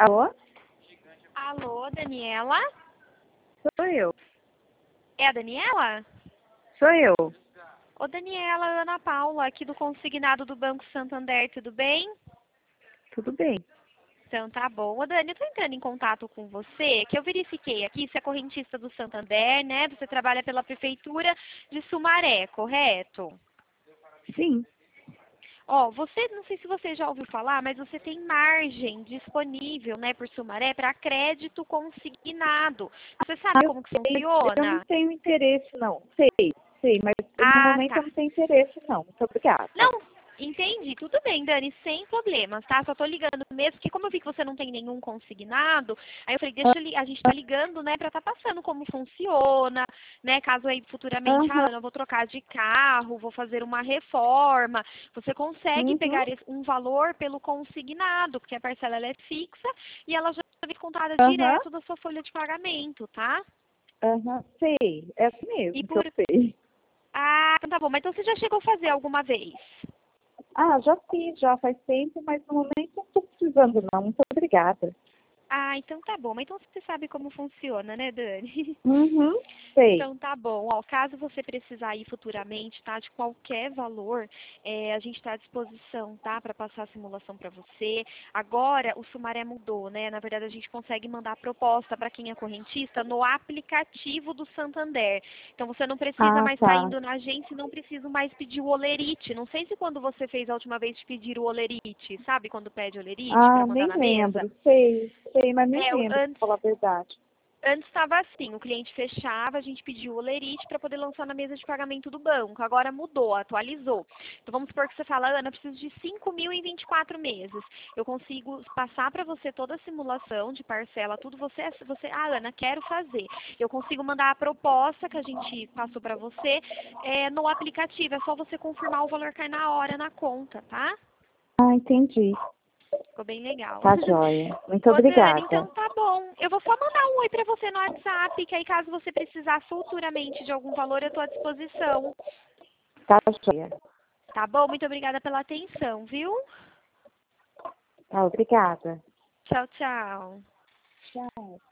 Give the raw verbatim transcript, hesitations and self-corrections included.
Alô? Alô, Daniela? Sou eu. É a Daniela? Sou eu. Ô, Daniela, Ana Paula, aqui do consignado do Banco Santander, tudo bem? Tudo bem. Então tá bom. Ô, Dani, eu tô entrando em contato com você, que eu verifiquei aqui, você é correntista do Santander, né? Você trabalha pela Prefeitura de Sumaré, correto? Sim. Ó, você, não sei se você já ouviu falar, mas você tem margem disponível, né, por Sumaré, para crédito consignado. Você Ah, sabe eu como que sei. Eu não funciona? tenho interesse, não. Sei, sei, mas no Ah, momento eu tá. não tenho interesse, não. Muito obrigada. Não, entendi. Tudo bem, Dani, sem problemas, tá? Só tô ligando mesmo, porque como eu vi que você não tem nenhum consignado, aí eu falei, deixa eu li- a gente tá ligando, né, pra tá passando como funciona, né, caso aí futuramente, ah, Aham. Ana, eu vou trocar de carro, vou fazer uma reforma, você consegue Uhum. pegar esse- um valor pelo consignado, porque a parcela ela é fixa e ela já vem contada Aham. direto da sua folha de pagamento, tá? Aham. Sei. É assim E mesmo que eu por... sei. Ah, então tá bom, mas então você já chegou a fazer alguma vez? Ah, já fiz, já faz tempo, mas no momento não estou precisando, não. Muito obrigada. Ah, então tá bom. Mas então você sabe como funciona, né, Dani? Uhum. Sei. Então tá bom. Ó, caso você precisar ir futuramente, tá, de qualquer valor, é, a gente está à disposição, tá, para passar a simulação para você. Agora o Sumaré mudou, né? Na verdade a gente consegue mandar proposta para quem é correntista no aplicativo do Santander. Então você não precisa Ah, mais estar tá. indo na agência e não precisa mais pedir o olerite. Não sei se quando você fez a última vez de pedir o olerite, sabe quando pede olerite para Ah, mandar nem na mesa? lembro. Sei, sei, mas nem É, o- lembro, pra antes falar a verdade. Antes estava assim, o cliente fechava, a gente pediu o olerite para poder lançar na mesa de pagamento do banco. Agora mudou, atualizou. Então vamos supor que você fala, Ana, eu preciso de cinco mil em vinte e quatro meses. Eu consigo passar para você toda a simulação de parcela, tudo. Você, você, ah, Ana, quero fazer. Eu consigo mandar a proposta que a gente passou para você é, no aplicativo. É só você confirmar o valor cai na hora na conta, tá? Ah, entendi. Ficou bem legal. Tá joia. Muito Ô, Dani, então obrigada. tá bom. Eu vou só mandar um oi pra você no WhatsApp, que aí caso você precisar futuramente de algum valor, eu tô à disposição. Tá joia. Tá bom? Muito obrigada pela atenção, viu? Tá, obrigada. Tchau, tchau. Tchau.